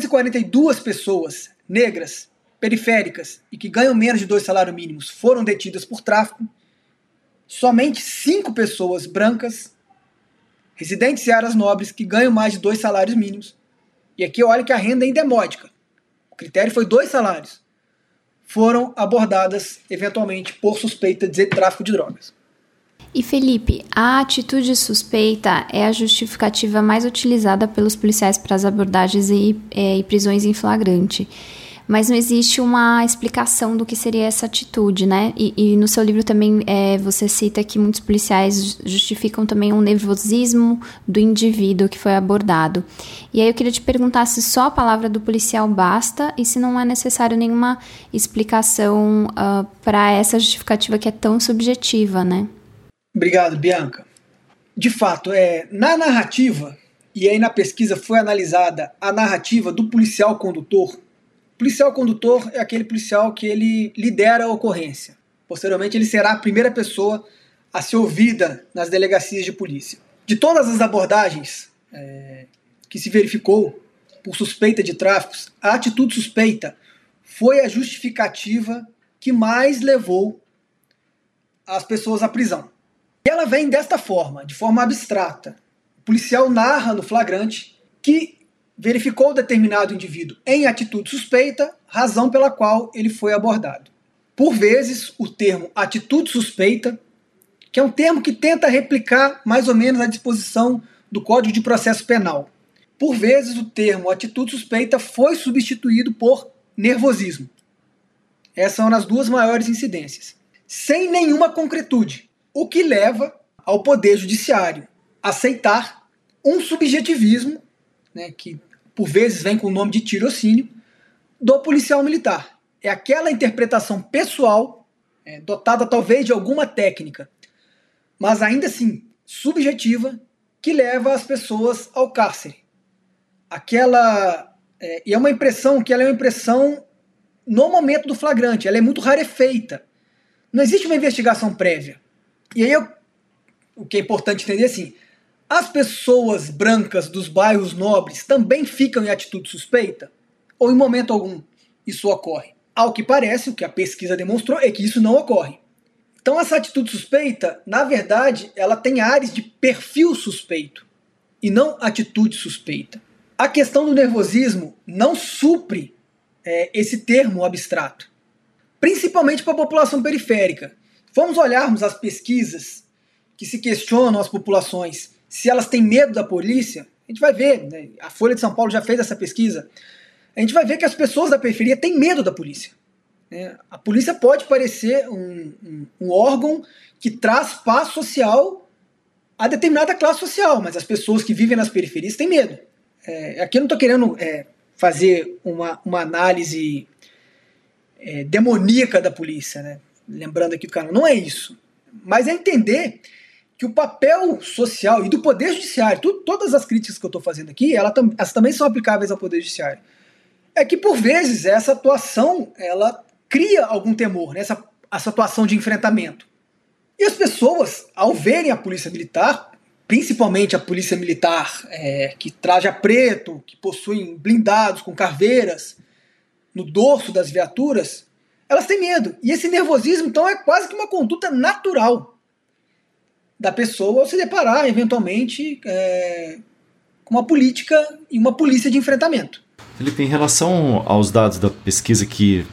442 pessoas negras, periféricas e que ganham menos de 2 salários mínimos foram detidas por tráfico, somente 5 pessoas brancas, residentes em áreas nobres, que ganham mais de 2 salários mínimos, e aqui olha que a renda ainda é módica, o critério foi 2 salários, foram abordadas eventualmente por suspeita de tráfico de drogas. E Felipe, a atitude suspeita é a justificativa mais utilizada pelos policiais para as abordagens e prisões em flagrante. Mas não existe uma explicação do que seria essa atitude, né? E no seu livro também você cita que muitos policiais justificam também um nervosismo do indivíduo que foi abordado. E aí eu queria te perguntar se só a palavra do policial basta e se não é necessário nenhuma explicação para essa justificativa que é tão subjetiva, né? Obrigado, Bianca. De fato, na narrativa, e aí na pesquisa foi analisada a narrativa do policial condutor. O policial condutor é aquele policial que ele lidera a ocorrência. Posteriormente, ele será a primeira pessoa a ser ouvida nas delegacias de polícia. De todas as abordagens que se verificou por suspeita de tráficos, a atitude suspeita foi a justificativa que mais levou as pessoas à prisão. E ela vem desta forma, de forma abstrata. O policial narra no flagrante que verificou determinado indivíduo em atitude suspeita, razão pela qual ele foi abordado. Por vezes, o termo atitude suspeita, que é um termo que tenta replicar mais ou menos a disposição do Código de Processo Penal. Por vezes, o termo atitude suspeita foi substituído por nervosismo. Essas são as duas maiores incidências. Sem nenhuma concretude. O que leva ao Poder Judiciário a aceitar um subjetivismo, né, que por vezes vem com o nome de tirocínio, do policial militar. É aquela interpretação pessoal, dotada talvez de alguma técnica, mas ainda assim subjetiva que leva as pessoas ao cárcere. E é uma impressão que ela é uma impressão no momento do flagrante, ela é muito rarefeita. Não existe uma investigação prévia. E aí o que é importante entender é assim, as pessoas brancas dos bairros nobres também ficam em atitude suspeita? Ou em momento algum isso ocorre? Ao que parece, o que a pesquisa demonstrou é que isso não ocorre. Então essa atitude suspeita, na verdade, ela tem áreas de perfil suspeito e não atitude suspeita. A questão do nervosismo não supre esse termo abstrato, principalmente para a população periférica. Vamos olharmos as pesquisas que se questionam as populações se elas têm medo da polícia, a gente vai ver, né? A Folha de São Paulo já fez essa pesquisa, a gente vai ver que as pessoas da periferia têm medo da polícia. A polícia pode parecer um órgão que traz paz social a determinada classe social, mas as pessoas que vivem nas periferias têm medo. Aqui eu não estou querendo fazer uma análise demoníaca da polícia, né? Lembrando aqui do canal, não é isso. Mas é entender que o papel social e do Poder Judiciário, todas as críticas que eu estou fazendo aqui, elas também são aplicáveis ao Poder Judiciário. É que, por vezes, essa atuação ela cria algum temor, né? essa atuação de enfrentamento. E as pessoas, ao verem a polícia militar, principalmente a polícia militar que traja preto, que possuem blindados com caveiras no dorso das viaturas, elas têm medo. E esse nervosismo, então, é quase que uma conduta natural da pessoa ao se deparar, eventualmente, com uma política e uma polícia de enfrentamento. Felipe, em relação aos dados da pesquisa que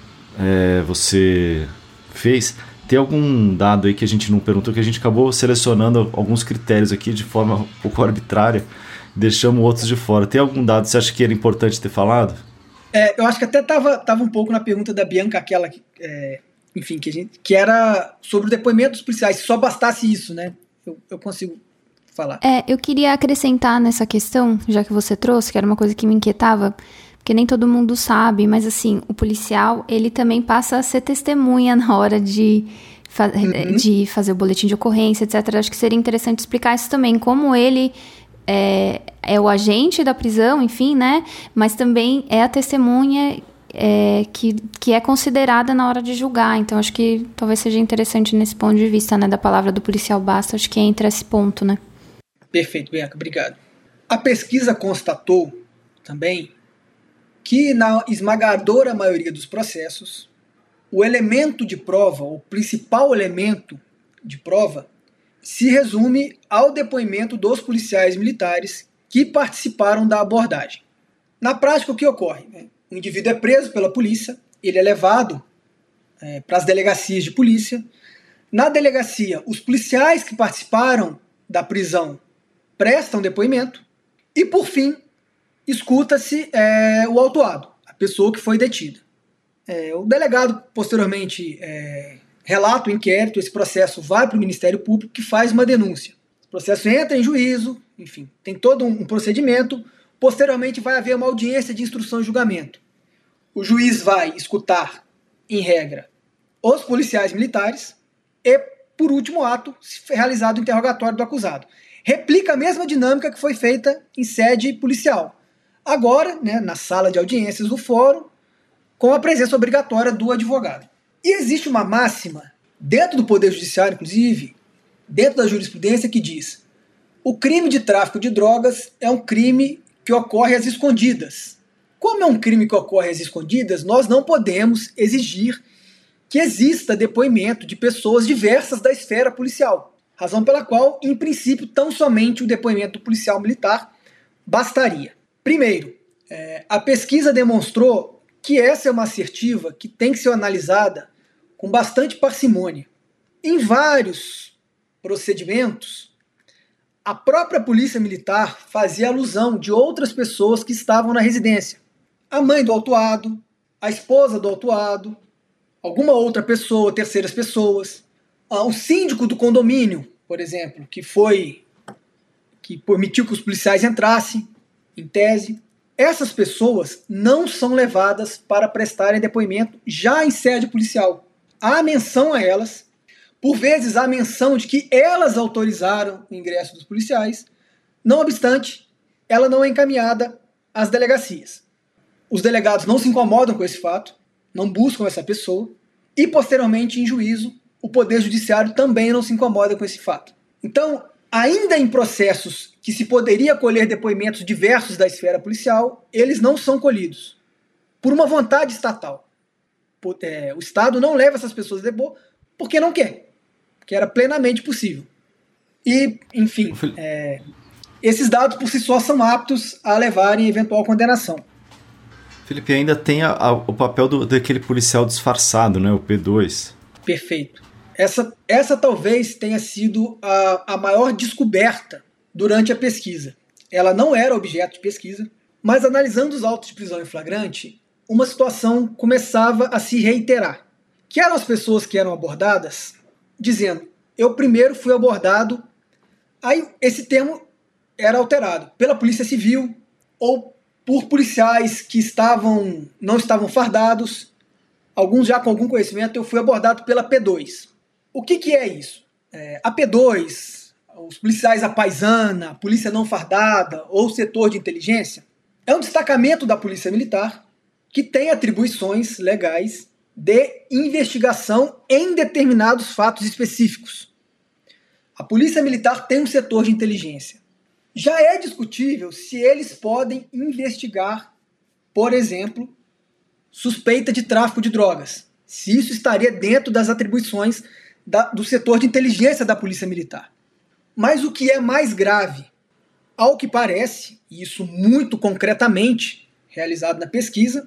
você fez, tem algum dado aí que a gente não perguntou, que a gente acabou selecionando alguns critérios aqui de forma um pouco arbitrária, deixamos outros de fora. Tem algum dado que você acha que era importante ter falado? Eu acho que até estava um pouco na pergunta da Bianca, aquela que era sobre o depoimento dos policiais. Se só bastasse isso, né? Eu consigo falar. Eu queria acrescentar nessa questão, já que você trouxe, que era uma coisa que me inquietava, porque nem todo mundo sabe, mas assim, o policial, ele também passa a ser testemunha na hora de fazer o boletim de ocorrência, etc. Acho que seria interessante explicar isso também, como ele é o agente da prisão, enfim, né? Mas também é a testemunha que é considerada na hora de julgar. Então, acho que talvez seja interessante nesse ponto de vista, né? Da palavra do policial basta, acho que entra esse ponto, né? Perfeito, Bianca, obrigado. A pesquisa constatou também que na esmagadora maioria dos processos, o elemento de prova, o principal elemento de prova, se resume ao depoimento dos policiais militares que participaram da abordagem. Na prática, o que ocorre? O indivíduo é preso pela polícia, ele é levado para as delegacias de polícia. Na delegacia, os policiais que participaram da prisão prestam depoimento e, por fim, escuta-se o autuado, a pessoa que foi detida. O delegado, posteriormente, relata o inquérito, esse processo vai para o Ministério Público, que faz uma denúncia. O processo entra em juízo, enfim, tem todo um procedimento. Posteriormente vai haver uma audiência de instrução e julgamento. O juiz vai escutar, em regra, os policiais militares e, por último ato, realizado o interrogatório do acusado. Replica a mesma dinâmica que foi feita em sede policial. Agora, né, na sala de audiências do fórum, com a presença obrigatória do advogado. E existe uma máxima, dentro do Poder Judiciário, inclusive, dentro da jurisprudência, que diz: o crime de tráfico de drogas é um crime que ocorre às escondidas. Como é um crime que ocorre às escondidas, nós não podemos exigir que exista depoimento de pessoas diversas da esfera policial. Razão pela qual, em princípio, tão somente o depoimento do policial militar bastaria. Primeiro, a pesquisa demonstrou que essa é uma assertiva que tem que ser analisada com bastante parcimônia. Em vários procedimentos, a própria polícia militar fazia alusão de outras pessoas que estavam na residência. A mãe do autuado, a esposa do autuado, alguma outra pessoa, terceiras pessoas, o síndico do condomínio, por exemplo, que permitiu que os policiais entrassem, em tese. Essas pessoas não são levadas para prestarem depoimento já em sede policial. Há menção a elas, Por vezes há menção de que elas autorizaram o ingresso dos policiais, não obstante, ela não é encaminhada às delegacias. Os delegados não se incomodam com esse fato, não buscam essa pessoa, e posteriormente, em juízo, o Poder Judiciário também não se incomoda com esse fato. Então, ainda em processos que se poderia colher depoimentos diversos da esfera policial, eles não são colhidos, por uma vontade estatal. O Estado não leva essas pessoas a depor porque não quer, porque era plenamente possível. E, enfim, esses dados por si só são aptos a levarem eventual condenação. Felipe, ainda tem o papel daquele policial disfarçado, né, o P2. Perfeito. Essa talvez tenha sido a maior descoberta durante a pesquisa. Ela não era objeto de pesquisa, mas analisando os autos de prisão em flagrante, uma situação começava a se reiterar. Que eram as pessoas que eram abordadas dizendo, eu primeiro fui abordado, aí esse termo era alterado pela Polícia Civil ou por policiais que não estavam fardados, alguns já com algum conhecimento, eu fui abordado pela P2. O que é isso? A P2, os policiais à paisana, a polícia não fardada ou o setor de inteligência, é um destacamento da Polícia Militar que tem atribuições legais de investigação em determinados fatos específicos. A Polícia Militar tem um setor de inteligência. Já é discutível se eles podem investigar, por exemplo, suspeita de tráfico de drogas. Se isso estaria dentro das atribuições do setor de inteligência da Polícia Militar. Mas o que é mais grave, ao que parece, e isso muito concretamente realizado na pesquisa,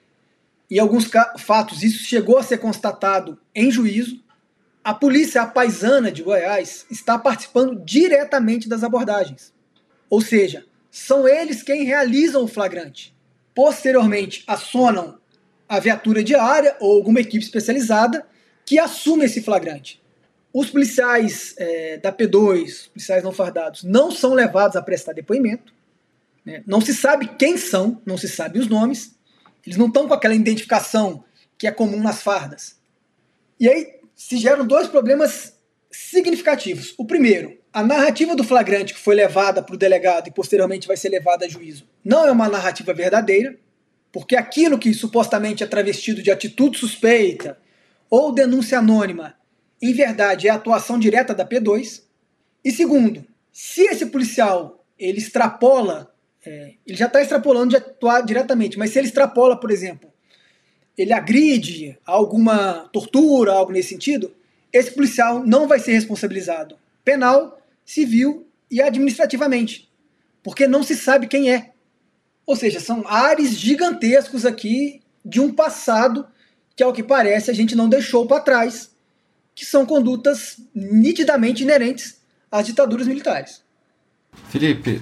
em alguns fatos isso chegou a ser constatado em juízo, a polícia paisana de Goiás está participando diretamente das abordagens. Ou seja, são eles quem realizam o flagrante. Posteriormente, acionam a viatura diária ou alguma equipe especializada que assume esse flagrante. Os policiais da P2, policiais não fardados, não são levados a prestar depoimento. Né? Não se sabe quem são, não se sabe os nomes. Eles não estão com aquela identificação que é comum nas fardas. E aí se geram dois problemas significativos. O primeiro, a narrativa do flagrante que foi levada para o delegado e posteriormente vai ser levada a juízo não é uma narrativa verdadeira, porque aquilo que supostamente é travestido de atitude suspeita ou denúncia anônima, em verdade é a atuação direta da P2. E segundo, se esse policial ele extrapola, ele já está extrapolando de atuar diretamente, mas se ele extrapola, por exemplo, ele agride alguma tortura, algo nesse sentido, esse policial não vai ser responsabilizado penal, civil e administrativamente, porque não se sabe quem é. Ou seja, são ares gigantescos aqui de um passado que, ao que parece, a gente não deixou para trás, que são condutas nitidamente inerentes às ditaduras militares. Felipe,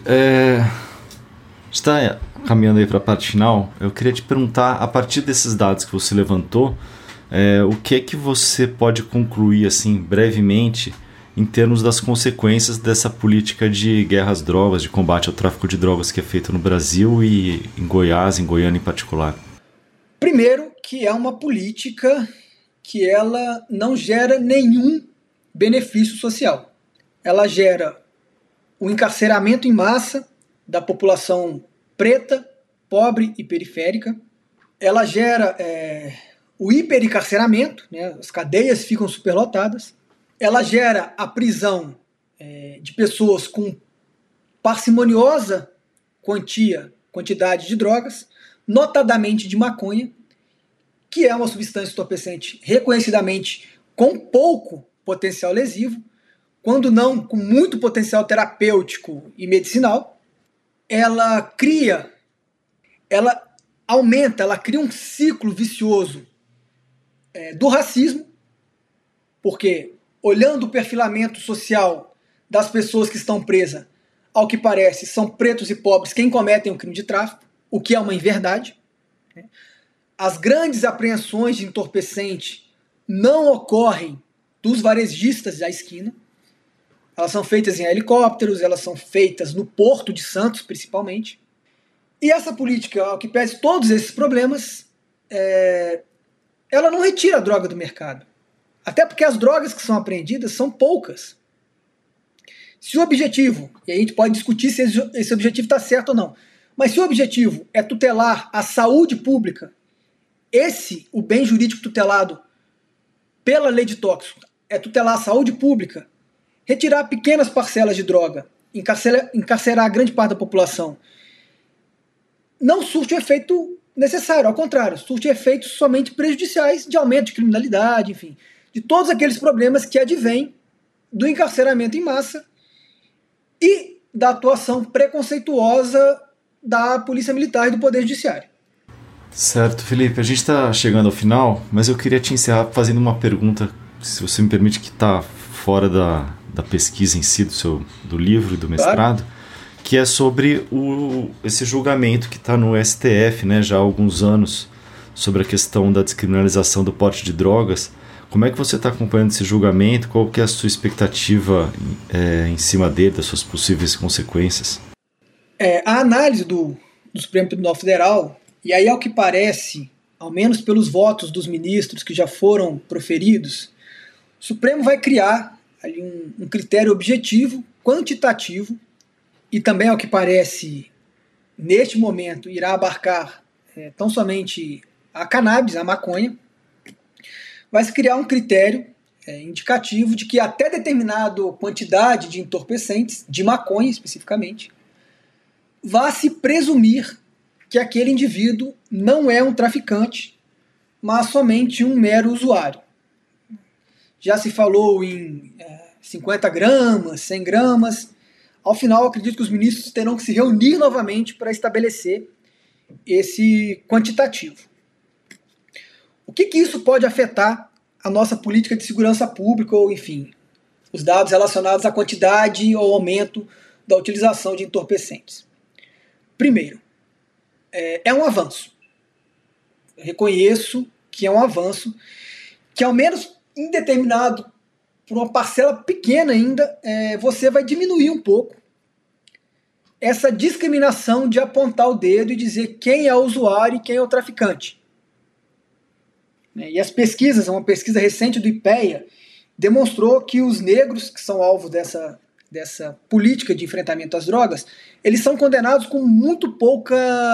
está caminhando aí para a parte final. Eu queria te perguntar, a partir desses dados que você levantou, o que é que você pode concluir, assim, brevemente, em termos das consequências dessa política de guerra às drogas, de combate ao tráfico de drogas que é feita no Brasil e em Goiás, em Goiânia em particular? Primeiro, que é uma política que ela não gera nenhum benefício social. Ela gera o encarceramento em massa da população preta, pobre e periférica. Ela gera o hiperencarceramento, né? As cadeias ficam superlotadas. Ela gera a prisão de pessoas com parcimoniosa quantidade de drogas, notadamente de maconha, que é uma substância entorpecente reconhecidamente com pouco potencial lesivo, quando não com muito potencial terapêutico e medicinal. Ela cria um ciclo vicioso do racismo, porque olhando o perfilamento social das pessoas que estão presas, ao que parece, são pretos e pobres quem cometem o crime de tráfico, o que é uma inverdade. As grandes apreensões de entorpecente não ocorrem dos varejistas da esquina. Elas são feitas em helicópteros, elas são feitas no Porto de Santos, principalmente. E essa política, ao que pese todos esses problemas, ela não retira a droga do mercado. Até porque as drogas que são apreendidas são poucas. Se o objetivo, e aí a gente pode discutir se esse objetivo está certo ou não, mas se o objetivo é tutelar a saúde pública, o bem jurídico tutelado pela lei de tóxicos é tutelar a saúde pública, retirar pequenas parcelas de droga, encarcerar a grande parte da população, não surte o efeito necessário, ao contrário, surte efeitos somente prejudiciais de aumento de criminalidade, enfim, de todos aqueles problemas que advêm do encarceramento em massa e da atuação preconceituosa da Polícia Militar e do Poder Judiciário. Certo, Felipe, a gente está chegando ao final, mas eu queria te encerrar fazendo uma pergunta, se você me permite, que está fora da pesquisa em si, do livro e do mestrado, claro. Que é sobre esse julgamento que está no STF, né, já há alguns anos, sobre a questão da descriminalização do porte de drogas. Como é que você está acompanhando esse julgamento? Qual que é a sua expectativa em cima dele, das suas possíveis consequências? A análise do Supremo Tribunal Federal, e aí ao que parece, ao menos pelos votos dos ministros que já foram proferidos, o Supremo vai criar ali um critério objetivo, quantitativo, e também, ao que parece, neste momento, irá abarcar tão somente a cannabis, a maconha. Vai se criar um critério indicativo de que até determinada quantidade de entorpecentes, de maconha especificamente, vai se presumir que aquele indivíduo não é um traficante, mas somente um mero usuário. Já se falou em 50 gramas, 100 gramas. Ao final, acredito que os ministros terão que se reunir novamente para estabelecer esse quantitativo. O que isso pode afetar a nossa política de segurança pública ou, enfim, os dados relacionados à quantidade ou aumento da utilização de entorpecentes? Primeiro, é um avanço. Eu reconheço que é um avanço que, ao menos indeterminado, por uma parcela pequena ainda, você vai diminuir um pouco essa discriminação de apontar o dedo e dizer quem é o usuário e quem é o traficante. E as pesquisas, uma pesquisa recente do IPEA, demonstrou que os negros, que são alvo dessa política de enfrentamento às drogas, eles são condenados com muito pouco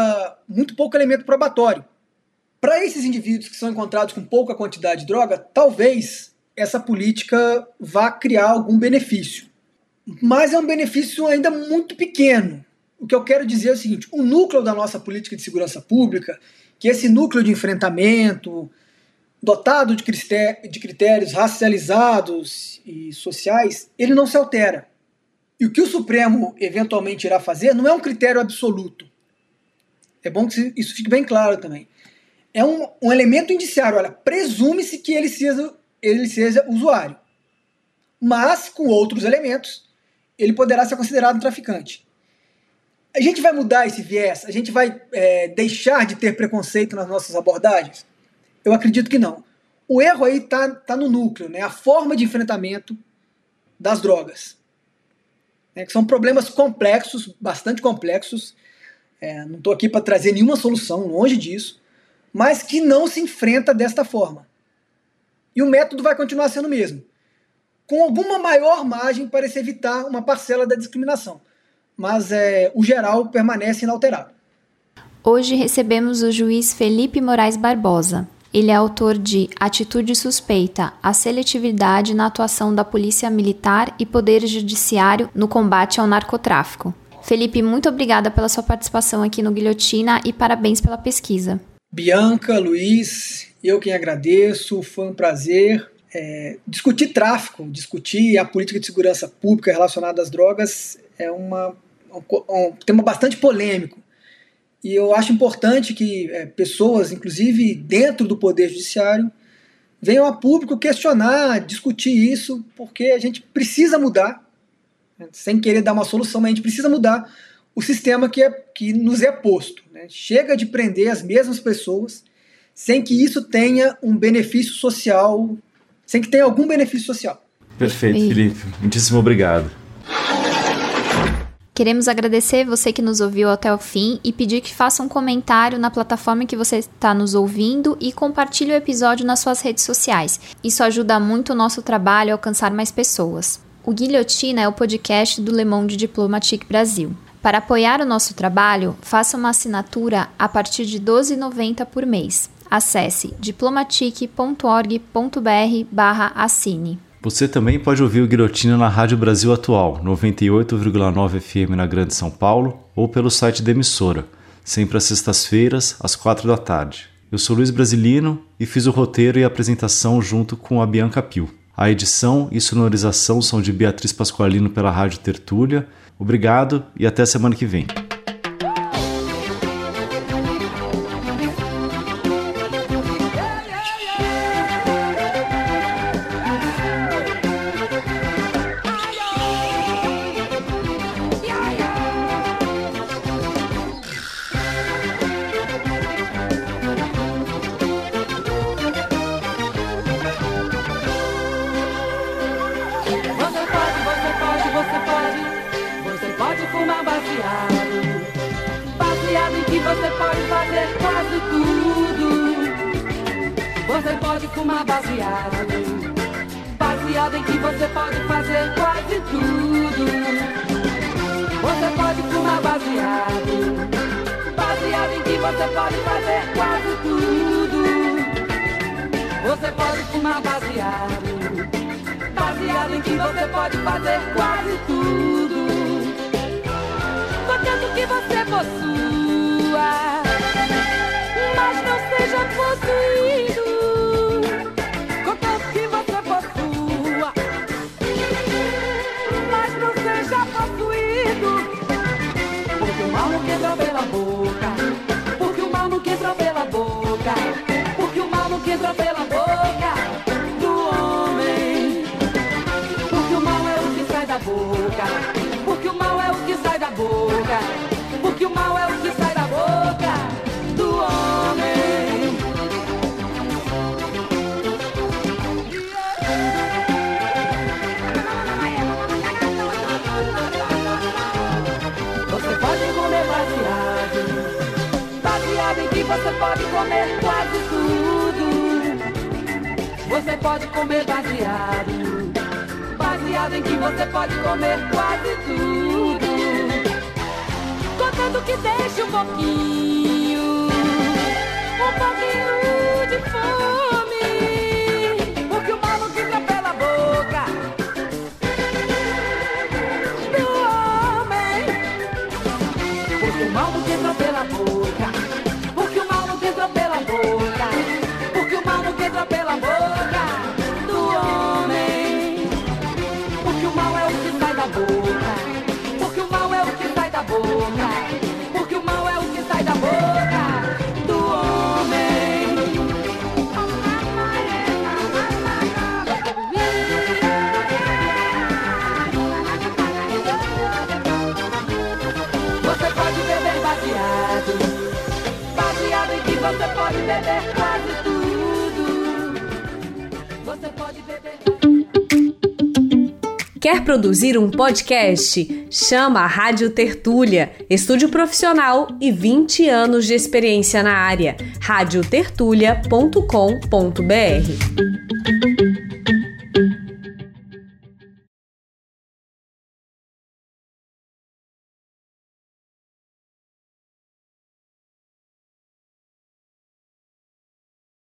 elemento probatório. Para esses indivíduos que são encontrados com pouca quantidade de droga, talvez essa política vá criar algum benefício. Mas é um benefício ainda muito pequeno. O que eu quero dizer é o seguinte: o núcleo da nossa política de segurança pública, que é esse núcleo de enfrentamento, dotado de critérios racializados e sociais, ele não se altera. E o que o Supremo eventualmente irá fazer não é um critério absoluto. É bom que isso fique bem claro também. É um elemento indiciário. Olha, presume-se que ele seja usuário. Mas, com outros elementos, ele poderá ser considerado um traficante. A gente vai mudar esse viés? A gente vai deixar de ter preconceito nas nossas abordagens? Eu acredito que não. O erro aí está no núcleo, né? A forma de enfrentamento das drogas. Que são problemas complexos, bastante complexos. Não estou aqui para trazer nenhuma solução, longe disso, mas que não se enfrenta desta forma. E o método vai continuar sendo o mesmo, com alguma maior margem para se evitar uma parcela da discriminação. Mas o geral permanece inalterado. Hoje recebemos o juiz Felipe Moraes Barbosa. Ele é autor de Atitude Suspeita, a seletividade na atuação da Polícia Militar e Poder Judiciário no combate ao narcotráfico. Felipe, muito obrigada pela sua participação aqui no Guilhotina e parabéns pela pesquisa. Bianca, Luiz, eu quem agradeço, foi um prazer. Discutir tráfico, discutir a política de segurança pública relacionada às drogas é um tema bastante polêmico. E eu acho importante que pessoas, inclusive dentro do Poder Judiciário, venham a público questionar, discutir isso, porque a gente precisa mudar, sem querer dar uma solução, mas a gente precisa mudar o sistema que nos é posto. Chega de prender as mesmas pessoas sem que isso tenha um benefício social, sem que tenha algum benefício social. Perfeito, Felipe. Muitíssimo obrigado. Queremos agradecer você que nos ouviu até o fim e pedir que faça um comentário na plataforma que você está nos ouvindo e compartilhe o episódio nas suas redes sociais. Isso ajuda muito o nosso trabalho a alcançar mais pessoas. O Guilhotina é o podcast do Le Monde Diplomatique Brasil. Para apoiar o nosso trabalho, faça uma assinatura a partir de R$ 12,90 por mês. Acesse diplomatique.org.br/assine. Você também pode ouvir o Guilhotina na Rádio Brasil Atual, 98,9 FM na Grande São Paulo, ou pelo site da emissora, sempre às sextas-feiras, às 16h. Eu sou Luiz Brasilino e fiz o roteiro e a apresentação junto com a Bianca Pio. A edição e sonorização são de Beatriz Pasqualino pela Rádio Tertúlia. Obrigado e até a semana que vem. Baseado em que você pode fazer quase tudo. Você pode fumar baseado. Baseado em que você pode fazer quase tudo. Você pode fumar baseado. Baseado em que você pode fazer quase tudo. Você pode fumar baseado. Baseado em que você pode fazer quase tudo. Contanto que você possua, mas não seja possuído. Contanto que você possua, mas não seja possuído. Porque o mal não entra pela boca. Porque o mal não entra pela boca. Porque o mal não entra pela boca do homem. Porque o mal é o que sai da boca. Porque o mal é o que sai da boca. Porque o mal é o que sai da boca do homem. Você pode comer baseado. Baseado em que você pode comer quase tudo. Você pode comer baseado. Baseado em que você pode comer quase tudo. Contanto que deixe um pouquinho de fome. Porque o mal não entra pela boca do homem. Porque o mal não entra pela boca. Porque o mal não entra pela boca. Porque o mal não entra pela boca do homem. Porque o mal é o que sai da boca. Porque o mal é o que sai da boca. Porque o mal é o que sai da boca do homem. Você pode beber baseado. Baseado em que você pode beber quase tudo. Você pode beber. Quer produzir um podcast? Chama a Rádio Tertúlia, estúdio profissional e 20 anos de experiência na área. radiotertulia.com.br